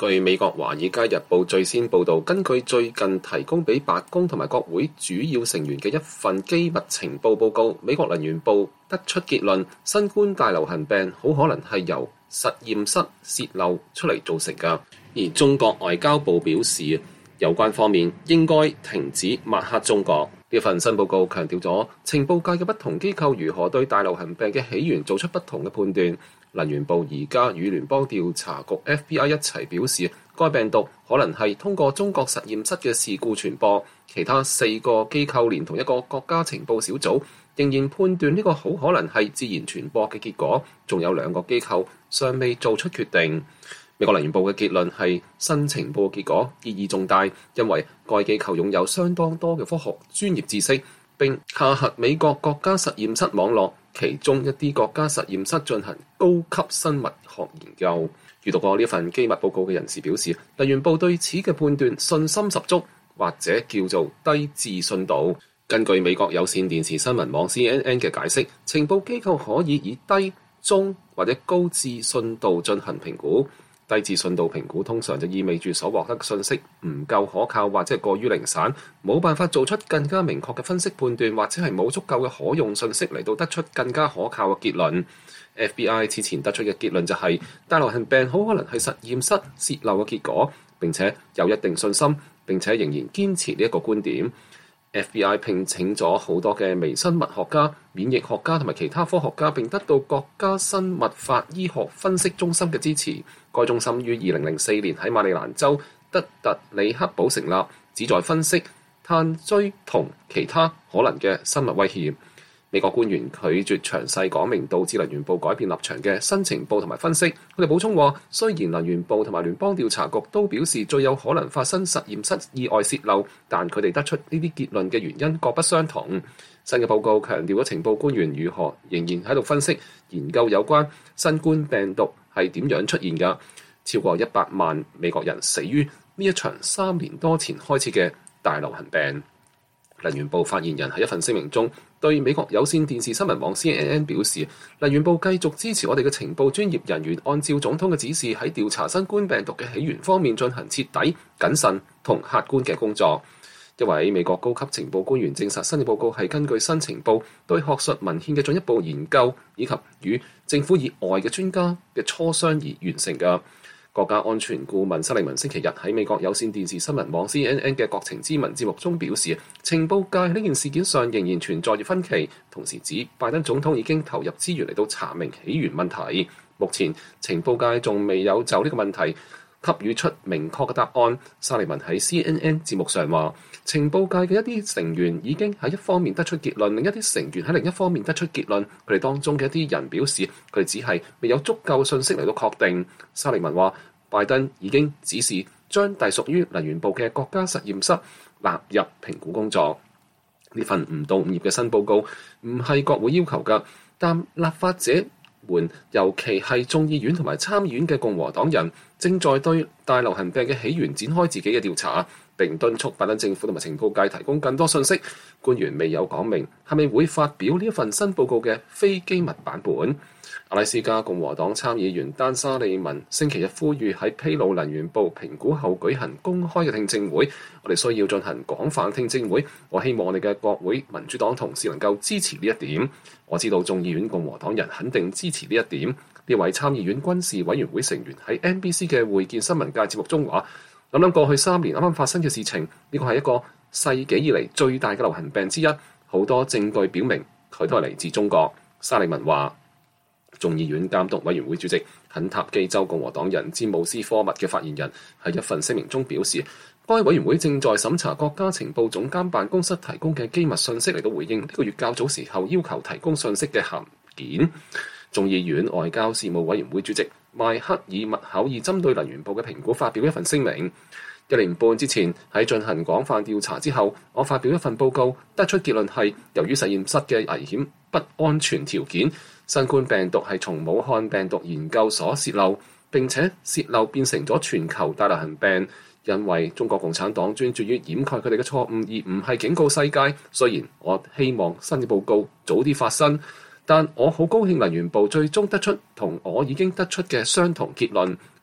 據美國《華爾街日報》最先報導，根據最近提供俾白宮同埋國會主要成員嘅一份機密情報報告，美國能源部得出結論，新冠大流行病好可能係由實驗室洩漏出嚟造成㗎。而中國外交部表示，有關方面應該停止抹黑中國。呢份新報告強調咗情報界嘅不同機構如何對大流行病嘅起源做出不同嘅判斷。能源部而家與聯邦調查局 FBI 一齊表示，該病毒可能係通過中國實驗室嘅事故傳播。其他4個機構連同一個國家情報小組仍然判斷呢個好可能係自然傳播嘅結果，仲有2個機構尚未做出決定。美國能源部嘅結論係新情報結果意義重大，因為該機構擁有相當多嘅科學專業知識，並下轄美國國家實驗室網絡，其中一啲國家實驗室進行高級生物學研究。閱讀過呢份機密報告嘅人士表示，能源部對此嘅判斷信心十足，或者叫做低自信度。根據美國有線電視新聞網 CNN 嘅解釋，情報機構可以以低、中或者高自信度進行評估。低自信度評估通常就意味住所獲得嘅信息唔夠可靠，或者過於零散，冇辦法做出更加明確嘅分析判斷，或者係冇足夠嘅可用信息嚟到得出更加可靠嘅結論。FBI 此前得出嘅結論就係大流行病好可能係實驗室洩漏嘅結果，並且有一定信心，並且仍然堅持呢一個觀點。FBI 聘請咗好多嘅微生物學家、免疫學家同埋其他科學家，並得到國家生物法醫學分析中心嘅支持。該中心於2004年喺馬里蘭州德特里克堡成立，旨在分析炭疽同其他可能嘅生物威脅。美國官員拒絕詳細講明導致能源部改變立場嘅新情報同埋分析。佢哋補充話，雖然能源部同埋聯邦調查局都表示最有可能發生實驗室意外洩漏，但佢哋得出呢啲結論嘅原因各不相同。新嘅報告強調咗情報官員如何仍然喺度分析研究有關新冠病毒係點樣出現㗎。超過100萬美國人死於呢一場3年多前開始嘅大流行病。能源部發言人喺一份聲明中對美國有線電視新聞網 CNN 表示，能源部繼續支持我哋嘅情報專業人員按照總統嘅指示喺調查新冠病毒嘅起源方面進行徹底、謹慎同客觀嘅工作。一位美國高級情報官員證實，新嘅報告係根據新情報對學術文獻嘅進一步研究，以及與政府以外嘅專家嘅磋商而完成嘅。國家安全顧問沙利文星期日喺美國有線電視新聞網 CNN 嘅國情咨文節目中表示，情報界喺呢件事件上仍然存在住分歧，同時指拜登總統已經投入資源嚟到查明起源問題。目前情報界仲未有就呢個問題給予出明確嘅答案。沙利文喺 CNN 節目上話，情報界嘅一啲成員已經喺一方面得出結論，另一啲成員喺另一方面得出結論。佢哋當中嘅一啲人表示，佢哋只係未有足夠信息嚟到確定。沙利文話，拜登已經指示將隸屬於能源部嘅國家實驗室納入評估工作。呢份唔到5頁嘅新報告唔係國會要求嘅，但立法者們，尤其係眾議院同埋參議院嘅共和黨人，正在對大流行病嘅起源展開自己嘅調查，並敦促拜登政府同埋情報界提供更多信息。官員未有講明係咪會發表呢一份新報告嘅非機密版本。阿拉斯加共和黨參議員丹沙利文星期日呼籲喺披露能源部評估後舉行公開嘅聽證會。我哋需要進行廣泛聽證會。我希望我哋嘅國會民主黨同事能夠支持呢一點。我知道眾議院共和黨人肯定支持呢一點。呢位參議院軍事委員會成員喺 NBC 嘅會見新聞界節目中話，諗過去3年啱啱發生嘅事情，呢個係一個世紀以嚟最大嘅流行病之一。好多證據表明佢都係嚟自中國。沙利文話，眾議院監督委員會主席肯塔基州共和黨人詹姆斯科密嘅發言人喺一份聲明中表示，該委員會正在審查國家情報總監辦公室提供嘅機密信息嚟到回應呢個月較早時候要求提供信息嘅函件。眾議院外交事務委員會主席邁克爾麥考爾針對能源部嘅評估發表一份聲明。1年半之前喺進行廣泛調查之後，我發表一份報告，得出結論係由於實驗室嘅危險不安全條件，新冠病毒係從武漢病毒研究所洩漏，並且洩漏變成咗全球大流行病。因為中國共產黨專注於掩蓋佢哋嘅錯誤，而唔係警告世界。雖然我希望新嘅報告早啲發生，但我好高興能源部最終得出同我已經得出嘅相同結論。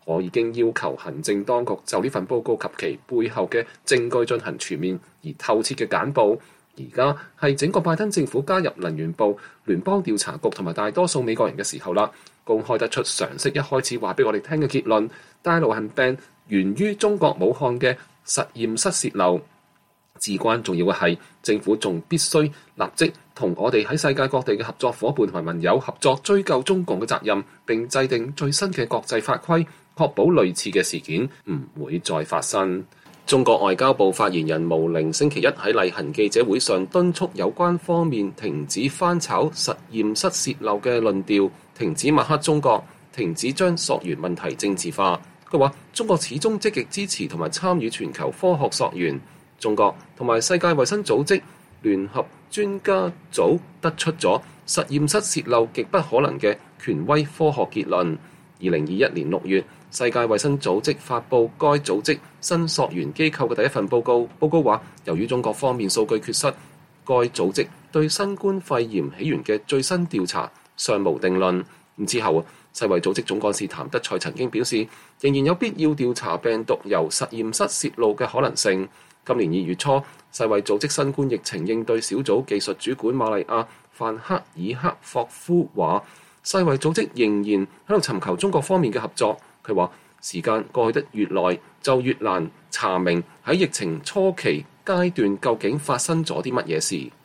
我已經要求行政當局就呢份報告及其背後嘅證據進行全面而透徹嘅簡報。而家係整個拜登政府加入能源部、聯邦調查局同埋大多數美國人嘅時候啦，公開得出常識一開始話俾我哋聽嘅結論：大流行病源於中國武漢嘅實驗室洩漏。至關重要嘅係，政府仲必須立即同我哋喺世界各地嘅合作夥伴同埋盟友合作，追究中共嘅責任，並制定最新嘅國際法規，確保類似嘅事件唔會再發生。中國外交部發言人毛寧星期一喺例行記者會上敦促有關方面停止翻炒實驗室洩漏嘅論調，停止抹黑中國，停止將溯源問題政治化。佢話：中國始終積極支持同埋參與全球科學溯源。中國同埋世界衛生組織聯合專家組得出咗實驗室洩漏極不可能嘅權威科學結論。2021年6月，世界衛生組織發布該組織新溯源機構嘅第一份報告。報告話，由於中國方面數據缺失，該組織對新冠肺炎起源嘅最新調查尚無定論。之後，世衛組織總幹事譚德塞曾經表示，仍然有必要調查病毒由實驗室洩露嘅可能性。今年2月初，世衛組織新冠疫情應對小組技術主管瑪麗亞·范克爾克霍夫話，世衛組織仍然喺度尋求中國方面嘅合作。佢話，時間過去得越耐，就越難查明喺疫情初期階段究竟發生咗啲乜嘢事。